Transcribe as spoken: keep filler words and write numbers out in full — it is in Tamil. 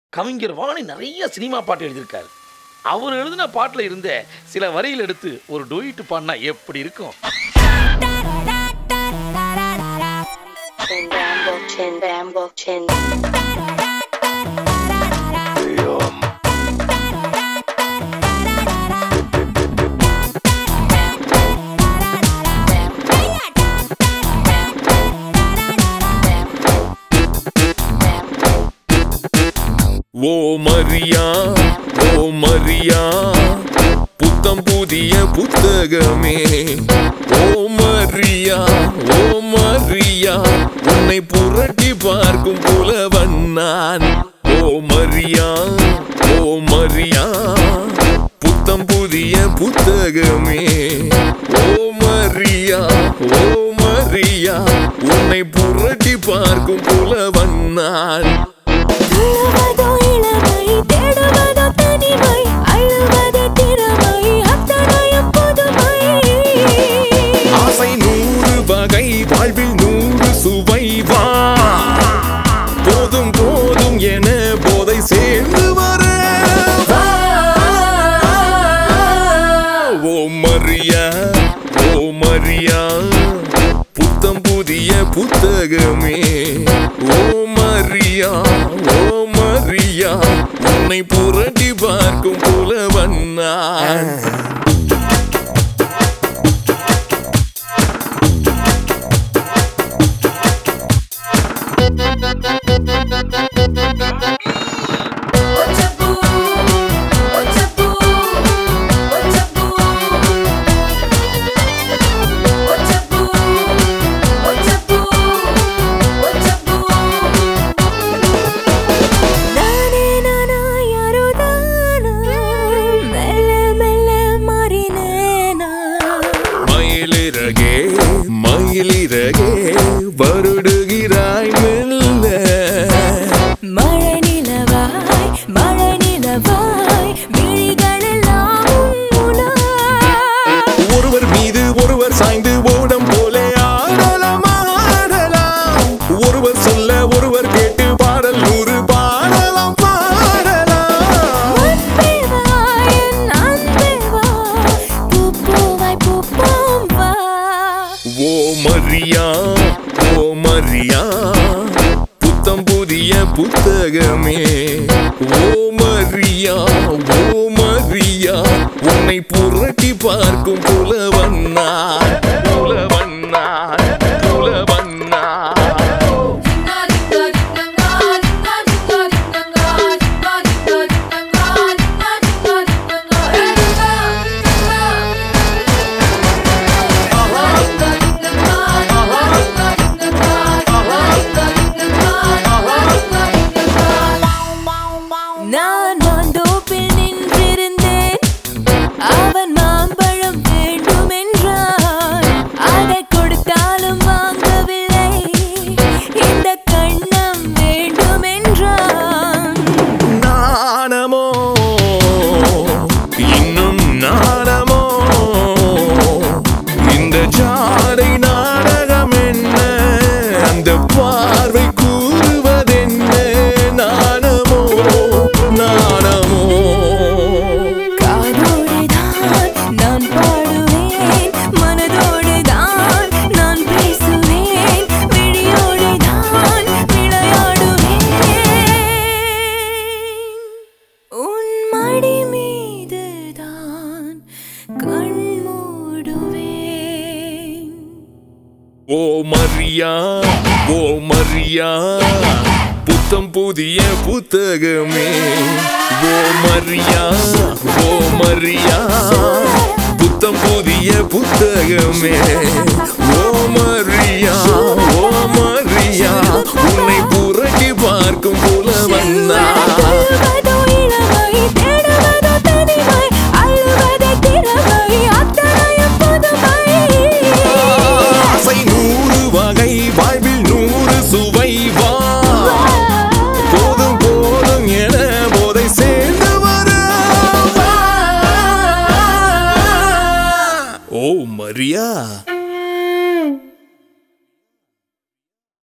கவிஞர் வாணி நிறைய சினிமா பாட்டு எழுதியிருக்காரு. அவர் எழுதின பாட்டுல இருந்த சில வரிகள் எடுத்து ஒரு டூயிட் பாடினா எப்படி இருக்கும்? ஓ மரியா ஓ மரியா புத்தம் புதிய புத்தகமே. ஓ மரியா ஓ மரியா உன்னை புரட்டி பார்க்கும் புலவன் நான். ஓ மரியா ஓ மரியா புத்தம் புதிய புத்தகமே. ஓ மரியா ஓ மரியா உன்னை புரட்டி பார்க்கும் புலவன் நான். ஆசை நூறு வகை வாழ்வில் நூறு சுவை வா போதும் போதும் என போதை சேர்ந்து வர. ஓ மரியா ஓ மரியா புத்தம் புதிய புத்தகமே. ஓ மரியா ஓ மரியா உன்னை புரட்டி பார்க்கும் புலவன் நான். மயிலிறகே மயிலிறகே வருடுகிறாய் மெல்ல. மழை நிலவாய் மழை நிலவாய் விழிகளெல்லாம் ஒருவர் மீது ஒருவர் சாய்ந்து ஓடம் போலே ஆடலாம் ஆடலாம். ஒருவர் சொல்ல ஒருவர் கேட்டு பாடல் நூறு பாடலாம் பாடலாம். ஓ மரியா ஓ மரியா புத்தம் புதிய புத்தகமே. ஓ மரியா ஓ மரியா உன்னை புரட்டி பார்க்கும் புலவன் நான். புலவன் நான் புலவன் நான். நான் மாந்தோப்பில் நின்றிருந்தேன், அவன் மாம்பழம் வேண்டும் என்றான். அதை கொடுத்தாலும் வாங்கவில்லை, இந்த கண்ணம் வேண்டும் என்றான். நாணமோ இன்னும் நாணமோ இந்த ஜாடை நாடகம் என்ன, அந்த பார்வை கூறுவதென்ன. நாணமோ நாணமோ காதோடுதான் நான் பாடுவேன், மனதோடுதான் நான் பேசுவேன், விழியோடுதான் விளையாடுவேன். உன் மடி மீதுதான் கண் மூடுவேன். ஓ மரியா ஓ மரியா புத்தம் புதிய புத்தகமே. ஓ மரியா ஓ மரியா புத்தம் புதிய புத்தகமே. ஓ மரியா ஓ மரியா உன்னை புரட்டி பார்க்கும்